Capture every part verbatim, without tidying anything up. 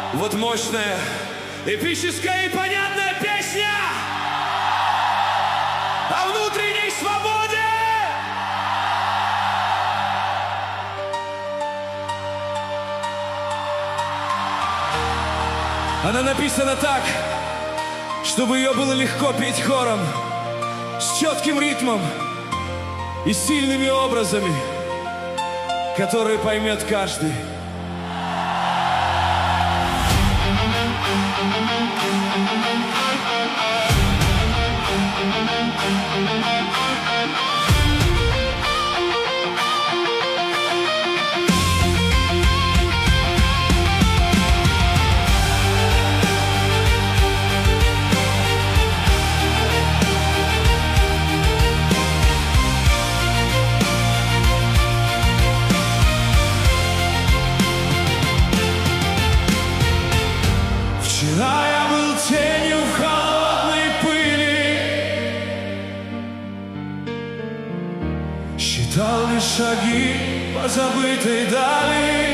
Вот мощная, эпическая и понятная песня о внутренней свободе. Она написана так, чтобы ее было легко петь хором, с четким ритмом и сильными образами, которые поймет каждый. Вчера я был тенью в холодной пыли, считал лишь шаги по забытой дали.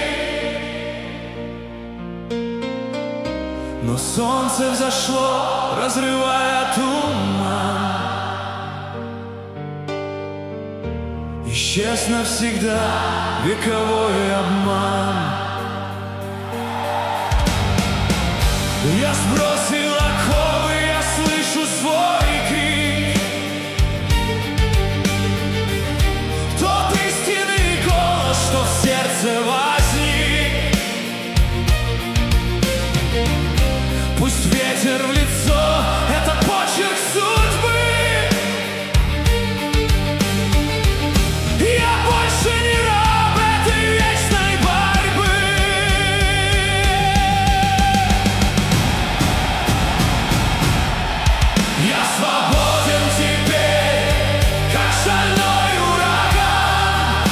Но солнце взошло, разрывая туман. Исчез навсегда вековой обман. Я сбросил оковы, я слышу свой крик. Тот истинный голос, что в сердце возник. Пусть ветер в лицо, это почерк судьбы. Я больше не раб этой вечной борьбы. Я свободен теперь, как шальной ураган.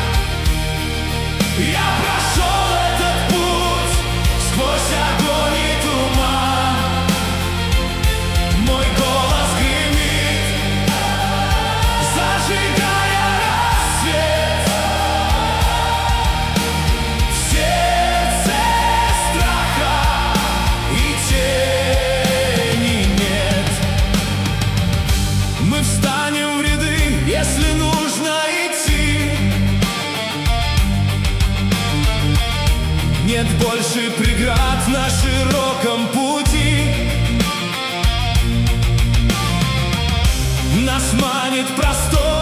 Я прошел этот путь сквозь огонь и туман. Мой голос гремит, зажигая рассвет. В сердце страха и тени нет. Мы встанем в ряды, если нужно идти. Нет больше преград на широком пути. Нас манит простор.